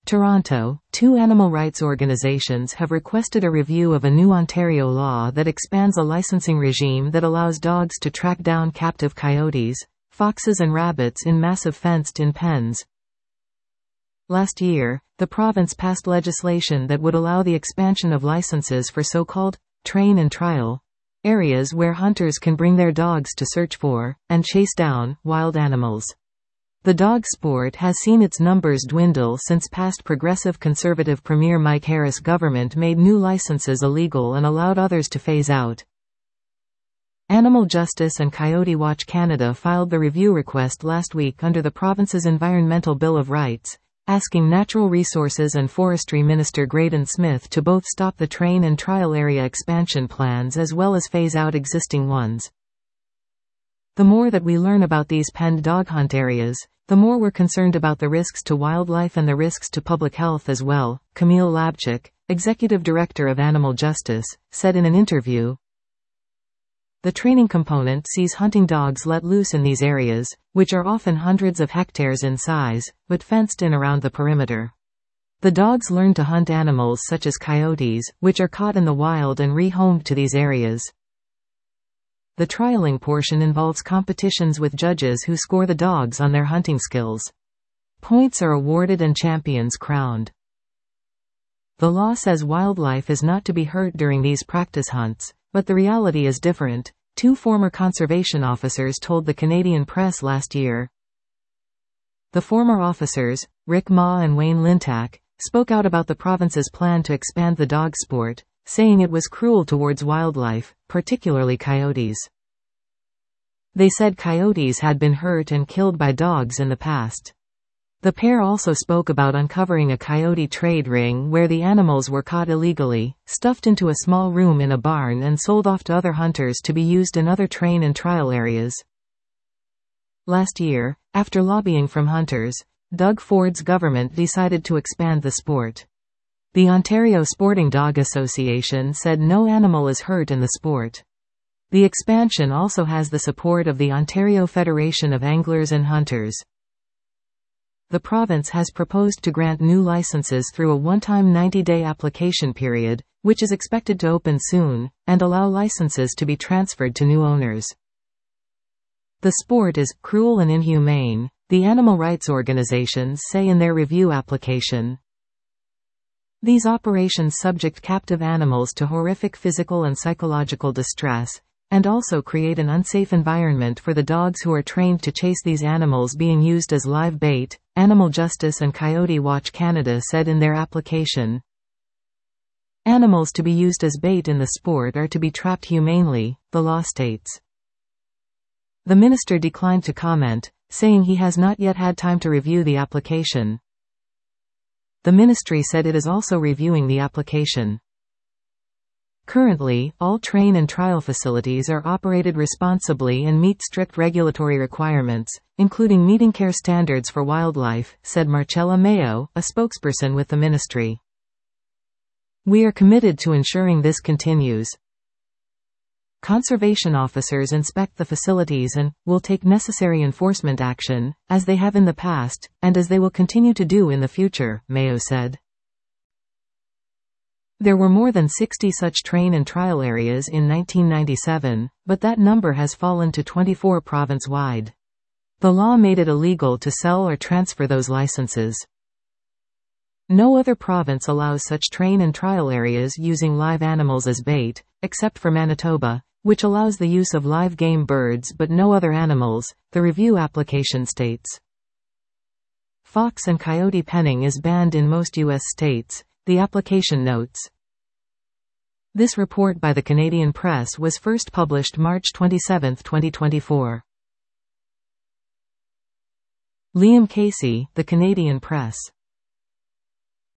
Toronto, two animal rights organizations have requested a review of a new Ontario law that expands a licensing regime that allows dogs to track down captive coyotes, foxes and rabbits in massive fenced-in pens. Last year, the province passed legislation that would allow the expansion of licenses for so-called train and trial areas where hunters can bring their dogs to search for, and chase down, wild animals. The dog sport has seen its numbers dwindle since past Progressive Conservative Premier Mike Harris' government made new licenses illegal and allowed others to phase out. Animal Justice and Coyote Watch Canada filed the review request last week under the province's Environmental Bill of Rights, asking Natural Resources and Forestry Minister Graydon Smith to both stop the train and trial area expansion plans as well as phase out existing ones. The more that we learn about these penned dog hunt areas, the more we're concerned about the risks to wildlife and the risks to public health as well, Camille Labchuk, executive director of Animal Justice, said in an interview. The training component sees hunting dogs let loose in these areas, which are often hundreds of hectares in size, but fenced in around the perimeter. The dogs learn to hunt animals such as coyotes, which are caught in the wild and rehomed to these areas. The trialing portion involves competitions with judges who score the dogs on their hunting skills. Points are awarded and champions crowned. The law says wildlife is not to be hurt during these practice hunts, but the reality is different, two former conservation officers told the Canadian Press last year. The former officers, Rick Ma and Wayne Lintack, spoke out about the province's plan to expand the dog sport, saying it was cruel towards wildlife, particularly coyotes. They said coyotes had been hurt and killed by dogs in the past. The pair also spoke about uncovering a coyote trade ring where the animals were caught illegally, stuffed into a small room in a barn and sold off to other hunters to be used in other train and trial areas. Last year, after lobbying from hunters, Doug Ford's government decided to expand the sport. The Ontario Sporting Dog Association said no animal is hurt in the sport. The expansion also has the support of the Ontario Federation of Anglers and Hunters. The province has proposed to grant new licenses through a one-time 90-day application period, which is expected to open soon, and allow licenses to be transferred to new owners. The sport is cruel and inhumane, the animal rights organizations say in their review application. These operations subject captive animals to horrific physical and psychological distress, and also create an unsafe environment for the dogs who are trained to chase these animals being used as live bait, Animal Justice and Coyote Watch Canada said in their application. Animals to be used as bait in the sport are to be trapped humanely, the law states. The minister declined to comment, saying he has not yet had time to review the application. The ministry said it is also reviewing the application. Currently, all train and trial facilities are operated responsibly and meet strict regulatory requirements, including meeting care standards for wildlife, said Marcella Mayo, a spokesperson with the ministry. We are committed to ensuring this continues. Conservation officers inspect the facilities and will take necessary enforcement action, as they have in the past, and as they will continue to do in the future, Mayo said. There were more than 60 such train and trial areas in 1997, but that number has fallen to 24 province-wide. The law made it illegal to sell or transfer those licenses. No other province allows such train and trial areas using live animals as bait, except for Manitoba, which allows the use of live game birds but no other animals, the review application states. Fox and coyote penning is banned in most U.S. states, the application notes. This report by the Canadian Press was first published March 27, 2024. Liam Casey, The Canadian Press.